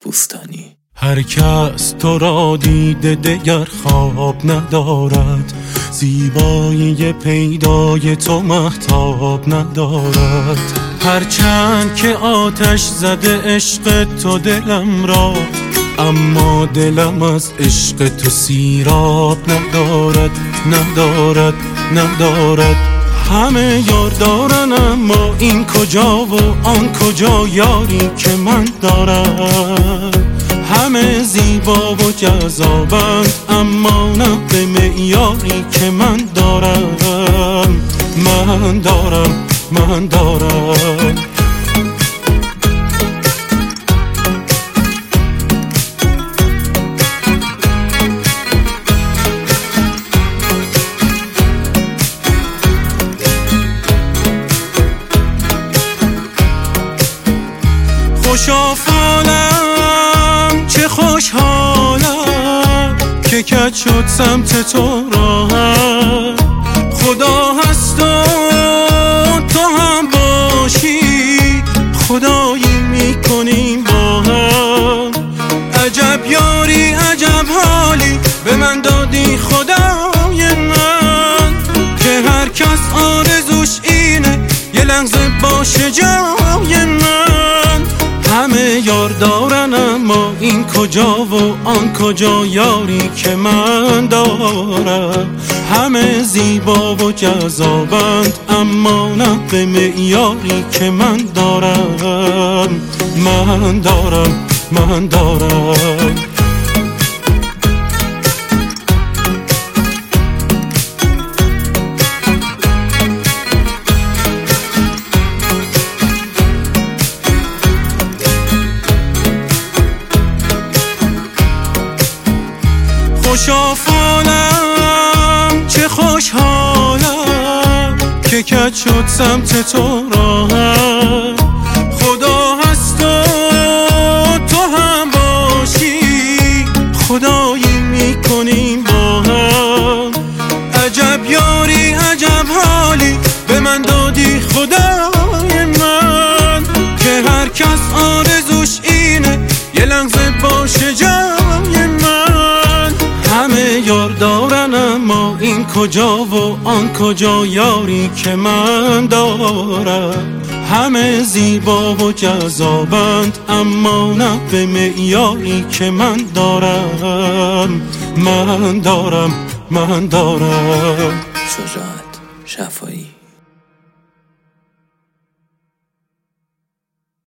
دوستانی. هر کس تو را دیده دگر خواب ندارد، زیبایی پیدای تو مهتاب ندارد. هرچند که آتش زده عشق تو دلم را، اما دلم از عشق تو سیراب ندارد. همه یار دارن اما این کجا و آن کجا یاری که من دارم. همه زیبا و جذابند اما نه به معیاری که من دارم. من دارم خوشافالم چه خوشحالم که کج شد سمت تو راهم. خدا هست و تو هم باشی، خدایی میکنیم با هم. عجب یاری عجب حالی به من دادی خدای من، که هر کس آرزوش اینه یه لحظه باشه جای من. همه یار دارن اما این کجا و آن کجا یاری که من دارم. همه زیبا و جذابند اما نه به معیاری که من دارم. من دارم خوشافالم چه خوشحالم که کج شد سمت تو راهم. خدا هست و تو هم باشی، خدایی میکنیم با هم. عجب یاری عجب حالی به من دادی خدای من، که هر کس آرزوش اینه یه لحظه باشه جای من. همه یار دارن اما این کجا و آن کجا یاری که من دارم. همه زیبا و جذابند اما نه به معیاری که من دارم. من دارم شجاعت شفایی.